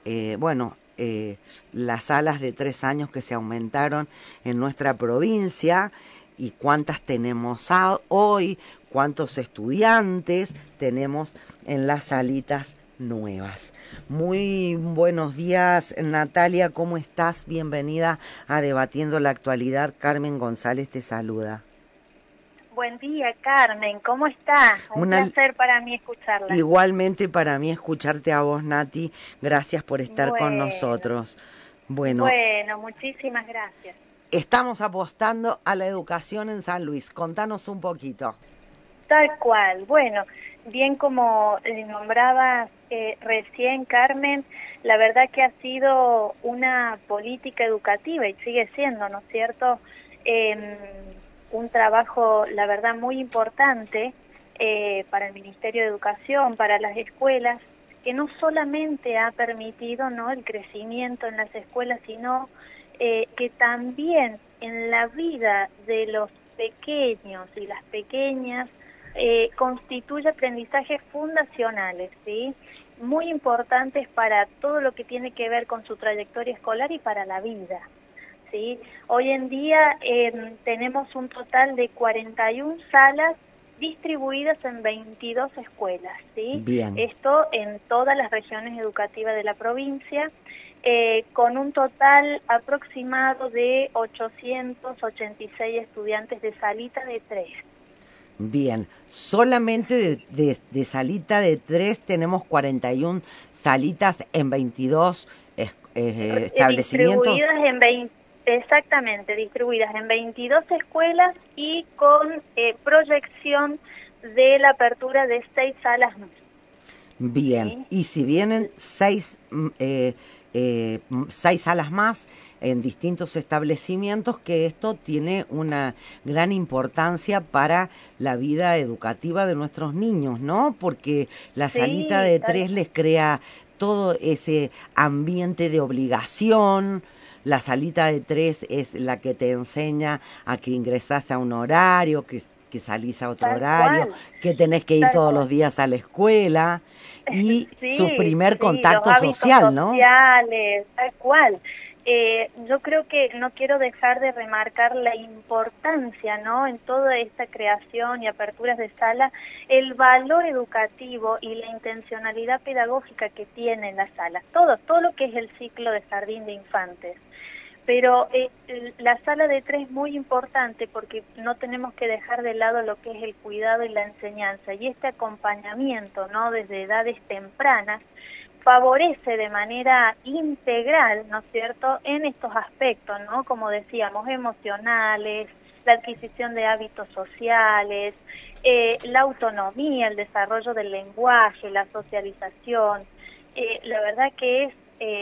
las salas de 3 años que se aumentaron en nuestra provincia y cuántas tenemos hoy, cuántos estudiantes tenemos en las salitas nuevas. Muy buenos días, Natalia, ¿cómo estás? Bienvenida a Debatiendo la Actualidad. Carmen González te saluda. Buen día, Carmen, ¿cómo está? Un placer para mí escucharla. Igualmente para mí escucharte a vos, Nati. Gracias por estar con nosotros. Bueno, muchísimas gracias. Estamos apostando a la educación en San Luis. Contanos un poquito. Tal cual. Bueno, bien como nombrabas recién, Carmen, la verdad que ha sido una política educativa y sigue siendo, ¿no es cierto?, un trabajo, la verdad, muy importante para el Ministerio de Educación, para las escuelas, que no solamente ha permitido, ¿no?, el crecimiento en las escuelas, sino que también en la vida de los pequeños y las pequeñas constituye aprendizajes fundacionales, ¿sí?, muy importantes para todo lo que tiene que ver con su trayectoria escolar y para la vida. ¿Sí? Hoy en día tenemos un total de 41 salas distribuidas en 22 escuelas, ¿sí? Bien. Esto en todas las regiones educativas de la provincia, con un total aproximado de 886 estudiantes de salita de 3. Bien, solamente de salita de 3 tenemos 41 salitas en 22 establecimientos. Distribuidas en exactamente, distribuidas en 22 escuelas y con proyección de la apertura de 6 salas más. Bien, ¿sí? Y si vienen 6 salas más en distintos establecimientos, que esto tiene una gran importancia para la vida educativa de nuestros niños, ¿no? Porque la salita de 3 les crea todo ese ambiente de obligación. La salita de 3 es la que te enseña a que ingresás a un horario, que salís a otro horario, que tenés que ir todos los días a la escuela y su primer contacto social, ¿no? Sociales, tal cual. Yo creo que no quiero dejar de remarcar la importancia, ¿no?, en toda esta creación y aperturas de sala, el valor educativo y la intencionalidad pedagógica que tienen las salas, todo lo que es el ciclo de jardín de infantes. Pero la sala de 3 es muy importante porque no tenemos que dejar de lado lo que es el cuidado y la enseñanza, y este acompañamiento, ¿no?, desde edades tempranas, favorece de manera integral, ¿no es cierto?, en estos aspectos, ¿no?, como decíamos, emocionales, la adquisición de hábitos sociales, la autonomía, el desarrollo del lenguaje, la socialización. La verdad que es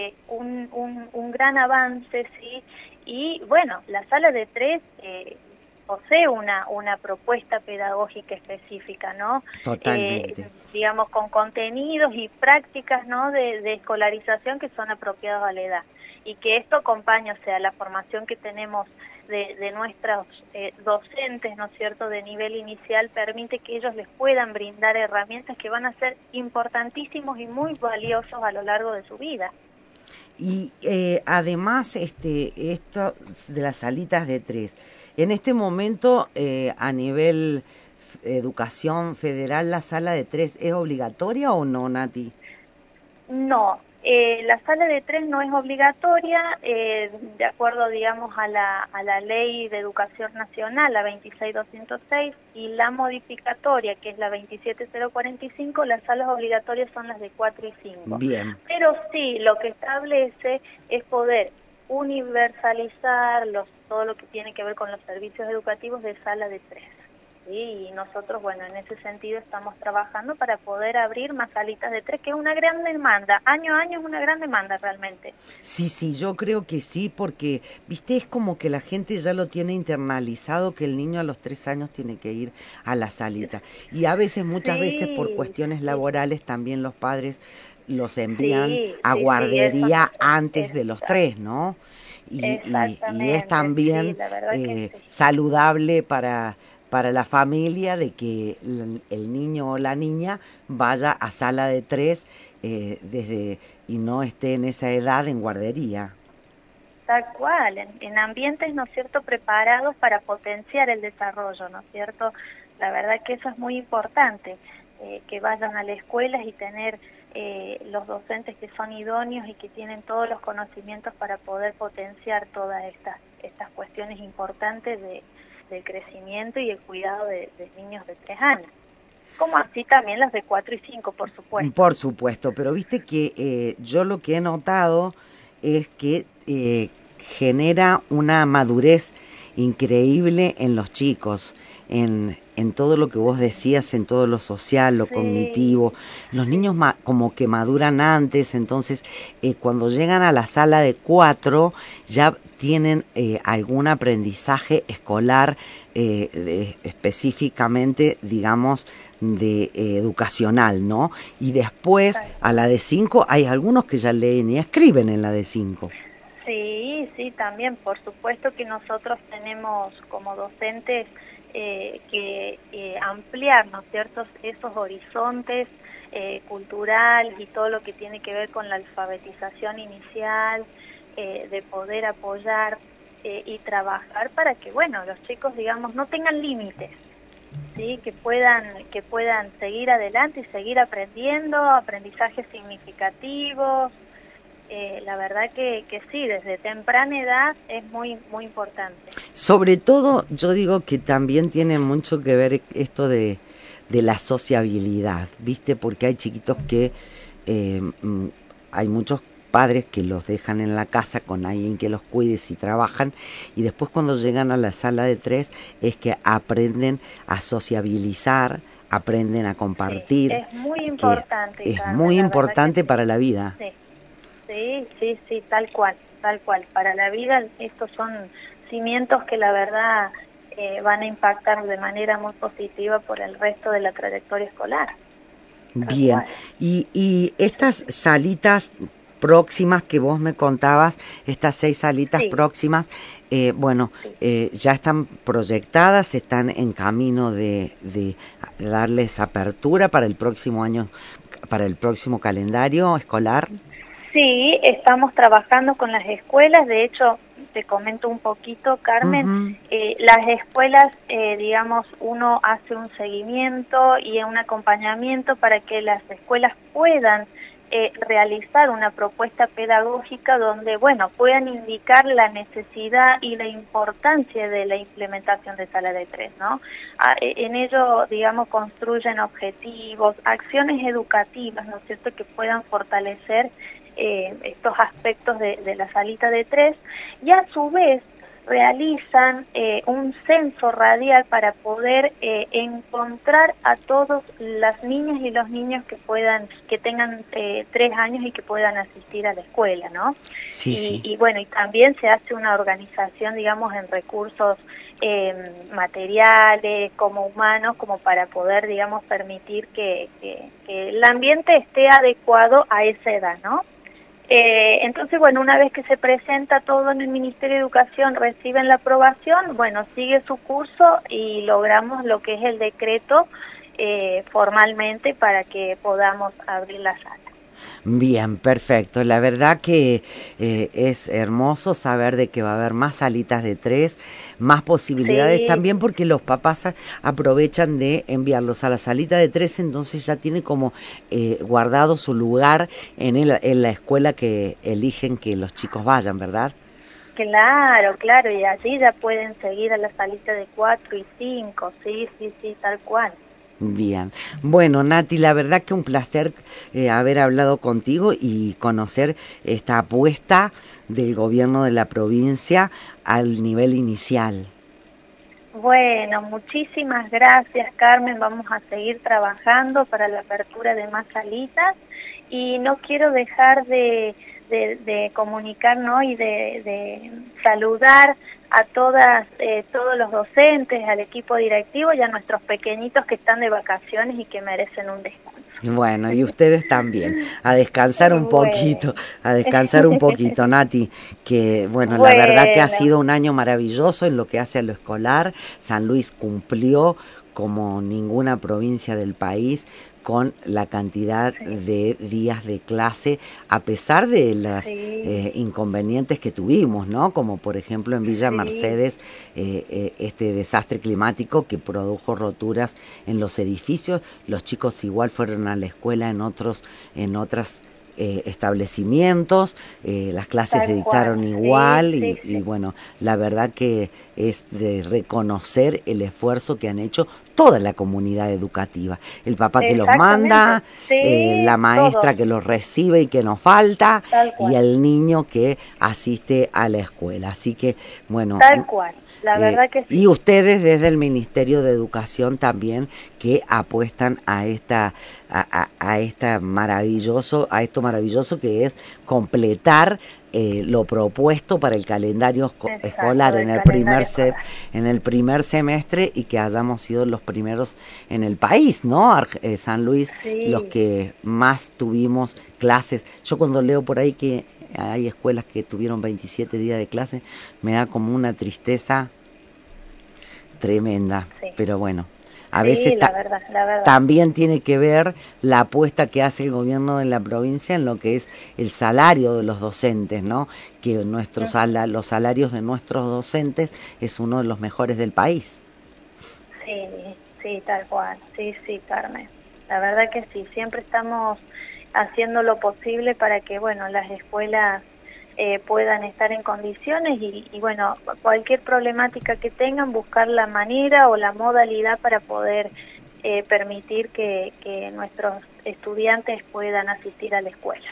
un gran avance, sí, y bueno, la sala de 3 posee una propuesta pedagógica específica, ¿no? Totalmente. Digamos, con contenidos y prácticas, ¿no?, de escolarización que son apropiados a la edad, y que esto acompaña, o sea, la formación que tenemos de nuestros docentes, ¿no es cierto?, de nivel inicial, permite que ellos les puedan brindar herramientas que van a ser importantísimos y muy valiosos a lo largo de su vida. Y además, esto de las salitas de 3, en este momento a nivel educación federal, ¿la sala de 3 es obligatoria o no, Nati? No, la sala de 3 no es obligatoria, de acuerdo, digamos, a la Ley de Educación Nacional, la 26206, y la modificatoria, que es la 27045, las salas obligatorias son las de 4 y 5. Bien. Pero sí, lo que establece es poder universalizar todo lo que tiene que ver con los servicios educativos de sala de 3. Sí, y nosotros, bueno, en ese sentido estamos trabajando para poder abrir más salitas de 3, que es una gran demanda. Año a año es una gran demanda realmente. Sí, yo creo que sí, porque, viste, es como que la gente ya lo tiene internalizado, que el niño a los 3 años tiene que ir a la salita. Y a veces, muchas veces por cuestiones laborales, también los padres los envían a guardería antes de los 3, ¿no? Y es también saludable para para la familia de que el niño o la niña vaya a sala de 3 y no esté en esa edad en guardería. Tal cual, en ambientes, ¿no es cierto?, preparados para potenciar el desarrollo, ¿no es cierto? La verdad que eso es muy importante, que vayan a la escuela y tener los docentes que son idóneos y que tienen todos los conocimientos para poder potenciar todas estas cuestiones importantes del crecimiento y el cuidado de niños de 3 años. Como así también las de 4 y 5, por supuesto. Por supuesto, pero viste que yo lo que he notado es que genera una madurez increíble en los chicos, en todo lo que vos decías, en todo lo social, lo cognitivo. Los niños como que maduran antes, entonces cuando llegan a la sala de 4 ya tienen algún aprendizaje escolar específicamente, digamos, de educacional, ¿no? Y después a la de 5 hay algunos que ya leen y escriben en la de 5. Sí, sí, también, por supuesto que nosotros tenemos como docentes que ampliar, ¿no es cierto?, esos horizontes culturales y todo lo que tiene que ver con la alfabetización inicial, de poder apoyar y trabajar para que, bueno, los chicos, digamos, no tengan límites, ¿sí? Que puedan seguir adelante y seguir aprendiendo, aprendizajes significativos. La verdad que sí, desde temprana edad es muy muy importante. Sobre todo, yo digo que también tiene mucho que ver esto de la sociabilidad, ¿viste? Porque hay chiquitos que hay muchos padres que los dejan en la casa con alguien que los cuide si trabajan, y después cuando llegan a la sala de 3 es que aprenden a sociabilizar, aprenden a compartir, sí, es muy que importante, es Carmen, muy la verdad que importante sí. para la vida. Sí. Sí, sí, sí, tal cual, tal cual. Para la vida estos son cimientos que la verdad van a impactar de manera muy positiva por el resto de la trayectoria escolar. Tal Bien, cual. y estas salitas próximas que vos me contabas, estas 6 salitas Sí, próximas, bueno, sí. ya están proyectadas, están en camino de darles apertura para el próximo año, para el próximo calendario escolar. Sí, estamos trabajando con las escuelas, de hecho, te comento un poquito, Carmen, Uh-huh. las escuelas, digamos, uno hace un seguimiento y un acompañamiento para que las escuelas puedan realizar una propuesta pedagógica donde, bueno, puedan indicar la necesidad y la importancia de la implementación de sala de 3, ¿no? En ello, digamos, construyen objetivos, acciones educativas, ¿no es cierto?, que puedan fortalecer estos aspectos de la salita de 3, y a su vez realizan un censo radial para poder encontrar a todas las niñas y los niños que tengan 3 años y que puedan asistir a la escuela, ¿no? Sí, sí. Y bueno, y también se hace una organización, digamos, en recursos materiales como humanos, como para poder, digamos, permitir que el ambiente esté adecuado a esa edad, ¿no? Entonces, bueno, una vez que se presenta todo en el Ministerio de Educación, reciben la aprobación, bueno, sigue su curso y logramos lo que es el decreto formalmente para que podamos abrir la sala. Bien, perfecto. La verdad que es hermoso saber de que va a haber más salitas de 3, más posibilidades Sí, también porque los papás aprovechan de enviarlos a la salita de 3, entonces ya tiene como guardado su lugar en la escuela que eligen que los chicos vayan, ¿verdad? claro, claro, y allí ya pueden seguir a la salita de 4 y 5, sí, sí, sí, tal cual. Bien. Bueno, Nati, la verdad que un placer haber hablado contigo y conocer esta apuesta del gobierno de la provincia al nivel inicial. Bueno, muchísimas gracias, Carmen. Vamos a seguir trabajando para la apertura de más salitas y no quiero dejar de de comunicar, ¿no? Y de saludar a todos los docentes, al equipo directivo y a nuestros pequeñitos que están de vacaciones y que merecen un descanso. Bueno, y ustedes también, a descansar un Bueno. poquito, Nati, que bueno, la verdad que ha Bueno, sido un año maravilloso en lo que hace a lo escolar. San Luis cumplió como ninguna provincia del país con la cantidad de días de clase, a pesar de las inconvenientes que tuvimos, ¿no? Como por ejemplo en Villa Mercedes, este desastre climático que produjo roturas en los edificios. Los chicos igual fueron a la escuela en otros establecimientos, las clases se dictaron igual y bueno, la verdad que es de reconocer el esfuerzo que han hecho toda la comunidad educativa, el papá que los manda, la maestra todos. que los recibe y que no falta, y Tal el niño que asiste a la escuela, así que bueno, tal cual, la verdad que sí. y ustedes desde el Ministerio de Educación también que apuestan a esto maravilloso que es completar lo propuesto para el calendario escolar en el primer semestre, y que hayamos sido los primeros en el país, ¿no? San Luis, los que más tuvimos clases. Yo cuando leo por ahí que hay escuelas que tuvieron 27 días de clase, me da como una tristeza tremenda, pero bueno, a veces la verdad. también tiene que ver la apuesta que hace el gobierno de la provincia en lo que es el salario de los docentes, ¿no? Que los salarios de nuestros docentes es uno de los mejores del país. Sí, tal cual, sí, Carmen. La verdad que sí, siempre estamos haciendo lo posible para que, bueno, las escuelas puedan estar en condiciones y bueno, cualquier problemática que tengan, buscar la manera o la modalidad para poder permitir que nuestros estudiantes puedan asistir a la escuela.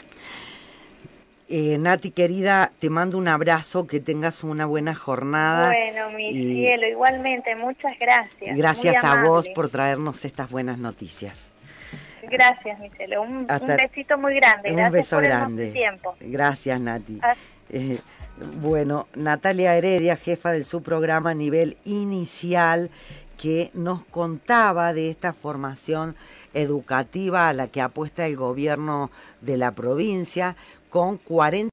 Nati, querida, te mando un abrazo, que tengas una buena jornada. Bueno, mi cielo, igualmente, muchas gracias. Gracias muy a vos amable. por traernos estas buenas noticias. Gracias, mi cielo. Un besito muy grande. Un Gracias beso por grande. el tiempo. Gracias, Nati. Bueno, Natalia Heredia, jefa del subprograma a nivel inicial, que nos contaba de esta formación educativa a la que apuesta el gobierno de la provincia con 40